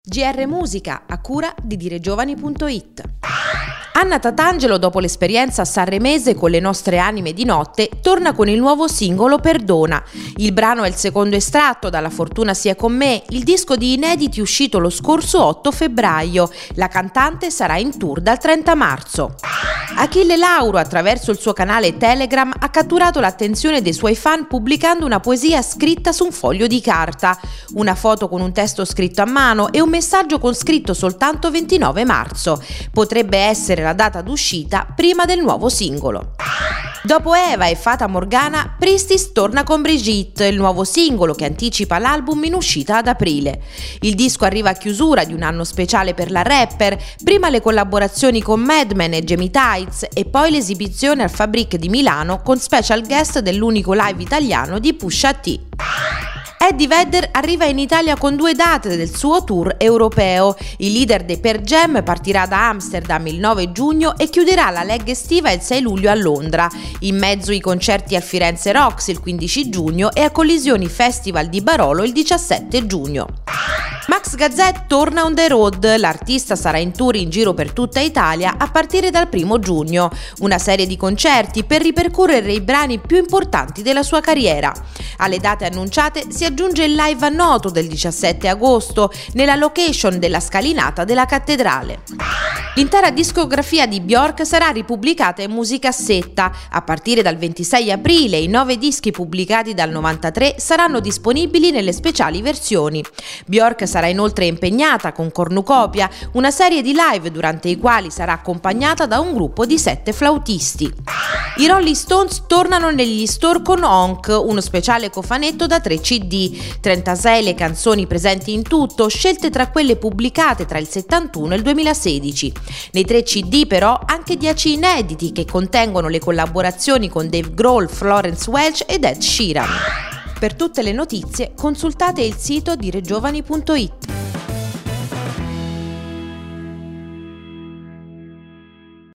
GR Musica, a cura di diregiovani.it. Anna Tatangelo, dopo l'esperienza sanremese con Le nostre anime di notte, torna con il nuovo singolo Perdona. Il brano è il secondo estratto dalla Fortuna sia con me, il disco di inediti uscito lo scorso 8 febbraio. La cantante sarà in tour dal 30 marzo. Achille Lauro, attraverso il suo canale Telegram, ha catturato l'attenzione dei suoi fan pubblicando una poesia scritta su un foglio di carta, una foto con un testo scritto a mano e un messaggio con scritto soltanto 29 marzo. Potrebbe essere la data d'uscita prima del nuovo singolo. Dopo Eva e Fata Morgana, Priestis torna con Brigitte, il nuovo singolo che anticipa l'album in uscita ad aprile. Il disco arriva a chiusura di un anno speciale per la rapper, prima le collaborazioni con Mad Men e Jamie Tights e poi l'esibizione al Fabric di Milano con special guest dell'unico live italiano di Pusha T. Eddie Vedder arriva in Italia con 2 date del suo tour europeo. Il leader dei Pearl Jam partirà da Amsterdam il 9 giugno e chiuderà la leg estiva il 6 luglio a Londra. In mezzo i concerti al Firenze Rocks il 15 giugno e a Collisioni Festival di Barolo il 17 giugno. Max Gazzè torna on the road, l'artista sarà in tour in giro per tutta Italia a partire dal 1 giugno, una serie di concerti per ripercorrere i brani più importanti della sua carriera. Alle date annunciate si aggiunge il live a Noto del 17 agosto nella location della scalinata della cattedrale. L'intera discografia di Björk sarà ripubblicata in musicassetta. A partire dal 26 aprile i 9 dischi pubblicati dal 93 saranno disponibili nelle speciali versioni. Björk sarà inoltre impegnata con cornucopia, una serie di live durante i quali sarà accompagnata da un gruppo di 7 flautisti. I Rolling Stones tornano negli store con Honk, uno speciale cofanetto da 3 CD, 36 le canzoni presenti in tutto, scelte tra quelle pubblicate tra il 71 e il 2016. Nei 3 CD però anche 10 inediti che contengono le collaborazioni con Dave Grohl, Florence Welch ed Ed Sheeran. Per tutte le notizie consultate il sito diregiovani.it.